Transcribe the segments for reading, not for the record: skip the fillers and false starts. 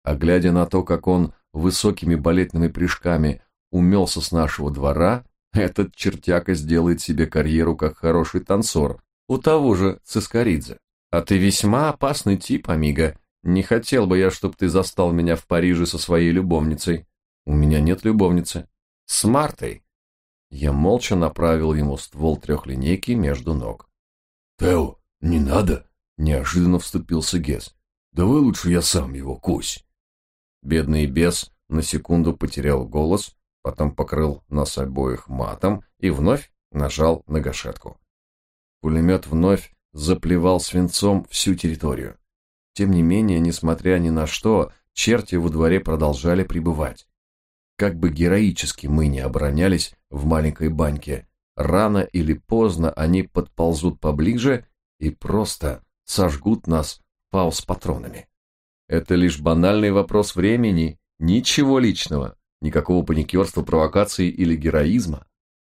А глядя на то, как он высокими балетными прыжками умелся с нашего двора, этот чертяка сделает себе карьеру как хороший танцор у того же Цискоридзе. А ты весьма опасный тип, амиго. Не хотел бы я, чтобы ты застал меня в Париже со своей любовницей. У меня нет любовницы. С Мартой. Я молча направил ему ствол трехлинейки между ног. Тео, не надо, неожиданно вступился Гес. Давай лучше я сам его кусь. Бедный бес на секунду потерял голос, потом покрыл нас обоих матом и вновь нажал на гашетку. Пулемет вновь заплевал свинцом всю территорию. Тем не менее, несмотря ни на что, черти во дворе продолжали пребывать. Как бы героически мы ни оборонялись в маленькой баньке, рано или поздно они подползут поближе и просто сожгут нас фаус-патронами. Это лишь банальный вопрос времени, ничего личного, никакого паникерства, провокации или героизма.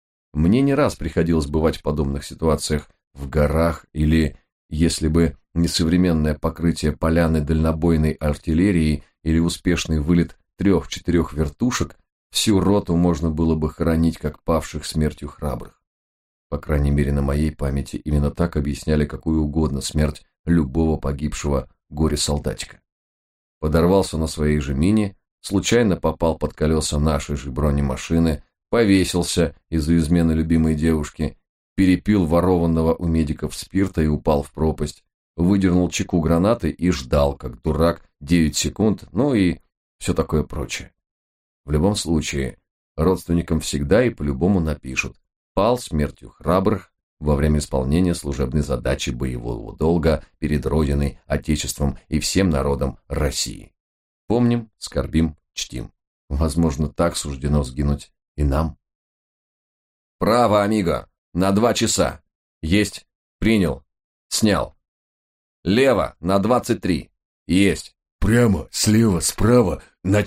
Мне не раз приходилось бывать в подобных ситуациях в горах или, если бы не современное покрытие поляны дальнобойной артиллерии или успешный вылет 3-4 вертушек, всю роту можно было бы хоронить как павших смертью храбрых. По крайней мере, на моей памяти именно так объясняли какую угодно смерть любого погибшего горе-солдатика. Подорвался на своей же мине, случайно попал под колеса нашей же бронемашины, повесился из-за измены любимой девушки, перепил ворованного у медиков спирта и упал в пропасть, выдернул чеку гранаты и ждал, как дурак, 9 секунд, ну и все такое прочее. В любом случае, родственникам всегда и по-любому напишут: пал смертью храбрых во время исполнения служебной задачи боевого долга перед Родиной, Отечеством и всем народом России. Помним, скорбим, чтим. Возможно, так суждено сгинуть и нам. Право, амиго, на 2 часа. Есть. Принял. Снял. Лево, на 23. Есть. Прямо, слева, справа, на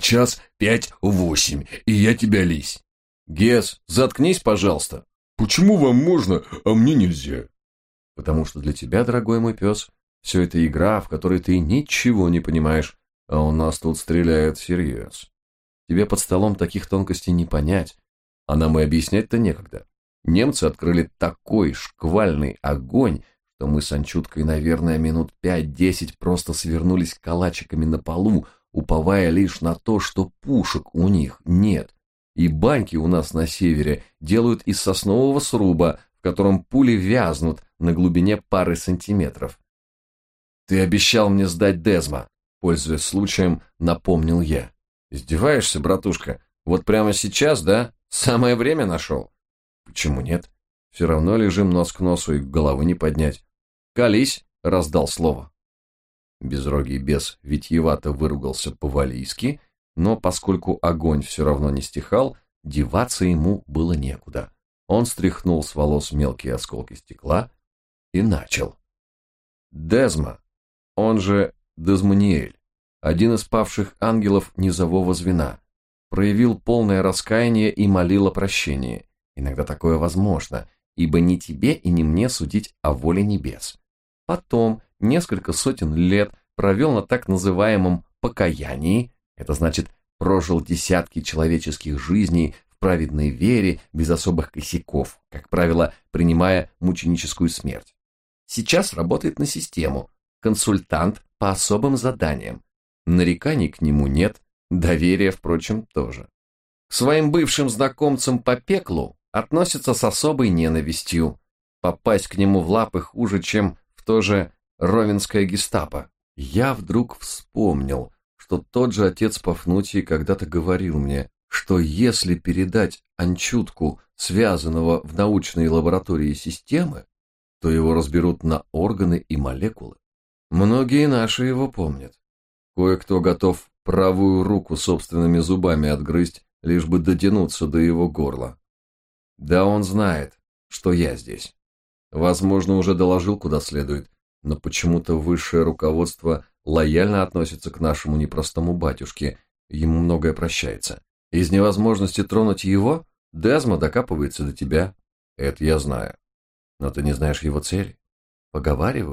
1:05:08, и я тебя лись. Гес, заткнись, пожалуйста. Почему вам можно, а мне нельзя? Потому что для тебя, дорогой мой пес, все это игра, в которой ты ничего не понимаешь, а у нас тут стреляют всерьез. Тебе под столом таких тонкостей не понять, а нам и объяснять-то некогда. Немцы открыли такой шквальный огонь, что мы с Анчуткой, наверное, минут 5-10 просто свернулись калачиками на полу, уповая лишь на то, что пушек у них нет. И баньки у нас на севере делают из соснового сруба, в котором пули вязнут на глубине пары сантиметров. «Ты обещал мне сдать Дезма», — пользуясь случаем, напомнил я. «Издеваешься, братушка? Вот прямо сейчас, да? Самое время нашел?» «Почему нет? Все равно лежим нос к носу и головы не поднять. Колись», — раздал слово. Безрогий бес витьевато выругался по-валийски, но поскольку огонь все равно не стихал, деваться ему было некуда. Он стряхнул с волос мелкие осколки стекла и начал. Дезма, он же Дезманиэль, один из павших ангелов низового звена, проявил полное раскаяние и молил о прощении. Иногда такое возможно, ибо ни тебе и ни мне судить о воле небес. Потом несколько сотен лет провел на так называемом покаянии, это значит, прожил десятки человеческих жизней в праведной вере, без особых косяков, как правило, принимая мученическую смерть. Сейчас работает на систему, консультант по особым заданиям. Нареканий к нему нет, доверия, впрочем, тоже. К своим бывшим знакомцам по пеклу относится с особой ненавистью. Попасть к нему в лапы хуже, чем в то же ровенское гестапо. Я вдруг вспомнил, что тот же отец Пафнутий когда-то говорил мне, что если передать Анчутку, связанного в научной лаборатории системы, то его разберут на органы и молекулы. Многие наши его помнят. Кое-кто готов правую руку собственными зубами отгрызть, лишь бы дотянуться до его горла. Да он знает, что я здесь. Возможно, уже доложил куда следует, но почему-то высшее руководство лояльно относится к нашему непростому батюшке, ему многое прощается. Из невозможности тронуть его Дезма докапывается до тебя. Это я знаю. Но ты не знаешь его цели. Поговаривают,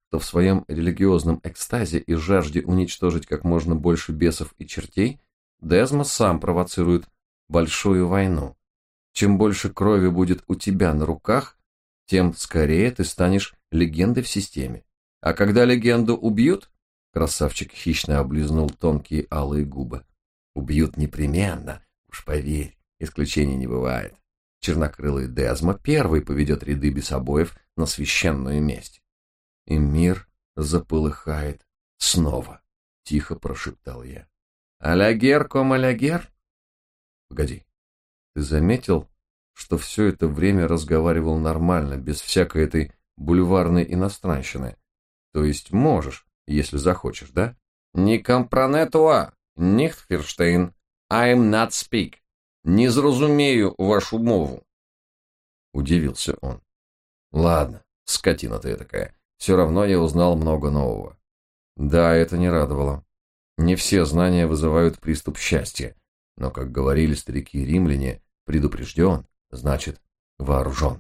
то в своем религиозном экстазе и жажде уничтожить как можно больше бесов и чертей Дезма сам провоцирует большую войну. Чем больше крови будет у тебя на руках, тем скорее ты станешь легендой в системе. А когда легенду убьют, красавчик хищно облизнул тонкие алые губы. Убьют непременно, уж поверь, исключений не бывает. Чернокрылый Дезма первый поведет ряды бесобоев на священную месть. И мир заполыхает снова, тихо прошептал я. Алягер ком алягер? Погоди, ты заметил, что все это время разговаривал нормально, без всякой этой бульварной иностранщины? То есть можешь, если захочешь, да? Не компронетуа, nicht verstehen, I'm not speak. Не зразумею вашу мову. Удивился он. Ладно, скотина ты такая. Все равно я узнал много нового. Да, это не радовало. Не все знания вызывают приступ счастья, но, как говорили старики-римляне, предупрежден, значит вооружен.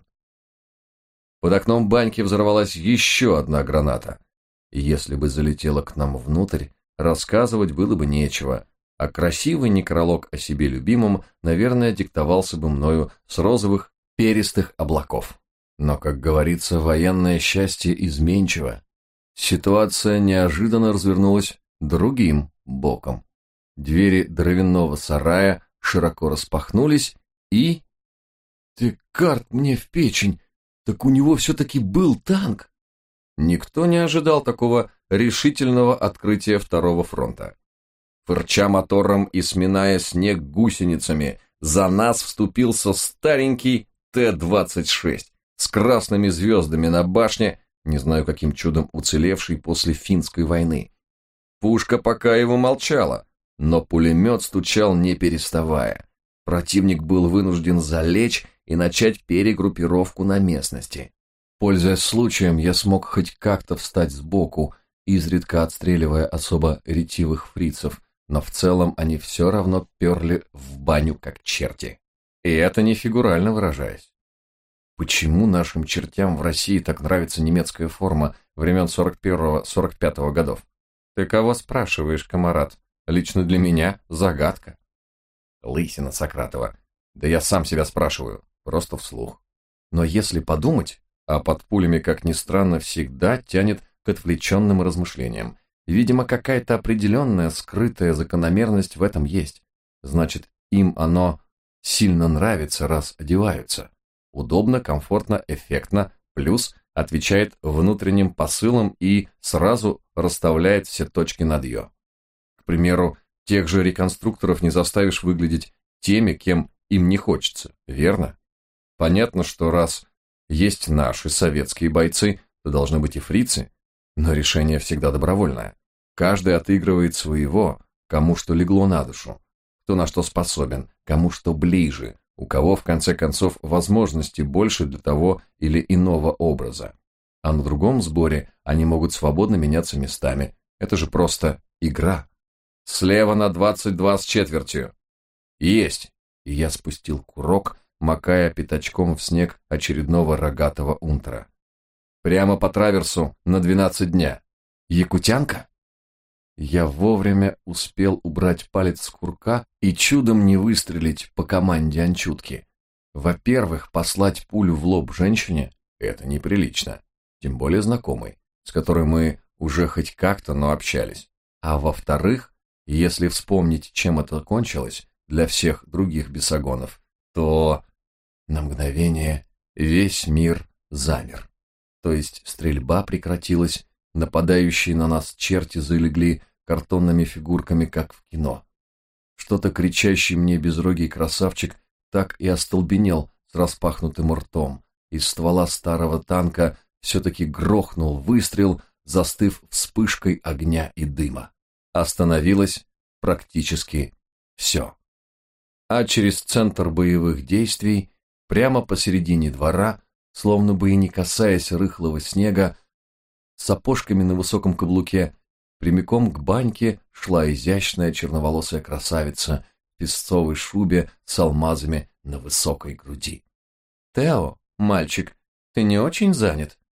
Под окном баньки взорвалась еще одна граната. И если бы залетела к нам внутрь, рассказывать было бы нечего, а красивый некролог о себе любимом, наверное, диктовался бы мною с розовых перистых облаков. Но, как говорится, военное счастье изменчиво. Ситуация неожиданно развернулась другим боком. Двери дровяного сарая широко распахнулись, и... «Ты карт мне в печень! Так у него все-таки был танк!» Никто не ожидал такого решительного открытия второго фронта. Фырча мотором и сминая снег гусеницами, за нас вступился старенький Т-26 с красными звездами на башне, не знаю каким чудом уцелевший после финской войны. Пушка пока его молчала, но пулемет стучал не переставая. Противник был вынужден залечь и начать перегруппировку на местности. Пользуясь случаем, я смог хоть как-то встать сбоку, изредка отстреливая особо ретивых фрицев, но в целом они все равно перли в баню как черти. И это не фигурально выражаясь. Почему нашим чертям в России так нравится немецкая форма времен 41-45 годов? Ты кого спрашиваешь, комарат? Лично для меня загадка. Лысина Сократова. Да я сам себя спрашиваю, просто вслух. Но если подумать, а под пулями, как ни странно, всегда тянет к отвлеченным размышлениям. Видимо, какая-то определенная скрытая закономерность в этом есть. Значит, им оно сильно нравится, раз одеваются. Удобно, комфортно, эффектно, плюс отвечает внутренним посылам и сразу расставляет все точки над «ё». К примеру, тех же реконструкторов не заставишь выглядеть теми, кем им не хочется, верно? Понятно, что раз есть наши советские бойцы, то должны быть и фрицы, но решение всегда добровольное. Каждый отыгрывает своего, кому что легло на душу, кто на что способен, кому что ближе, у кого, в конце концов, возможности больше для того или иного образа. А на другом сборе они могут свободно меняться местами. Это же просто игра. Слева на 22 с четвертью. Есть. И я спустил курок, макая пятачком в снег очередного рогатого унтера. Прямо по траверсу на 12 дня. Якутянка? Я вовремя успел убрать палец с курка и чудом не выстрелить по команде анчутки. Во-первых, послать пулю в лоб женщине – это неприлично, тем более знакомой, с которой мы уже хоть как-то, но общались. А во-вторых, если вспомнить, чем это кончилось для всех других бесогонов, то на мгновение весь мир замер. То есть стрельба прекратилась, нападающие на нас черти залегли картонными фигурками, как в кино. Что-то кричащий мне безрогий красавчик так и остолбенел с распахнутым ртом. Из ствола старого танка все-таки грохнул выстрел, застыв вспышкой огня и дыма. Остановилось практически все. А через центр боевых действий, прямо посередине двора, словно бы и не касаясь рыхлого снега, с сапожками на высоком каблуке, прямиком к баньке шла изящная черноволосая красавица в песцовой шубе с алмазами на высокой груди. «Тео, мальчик, ты не очень занят?»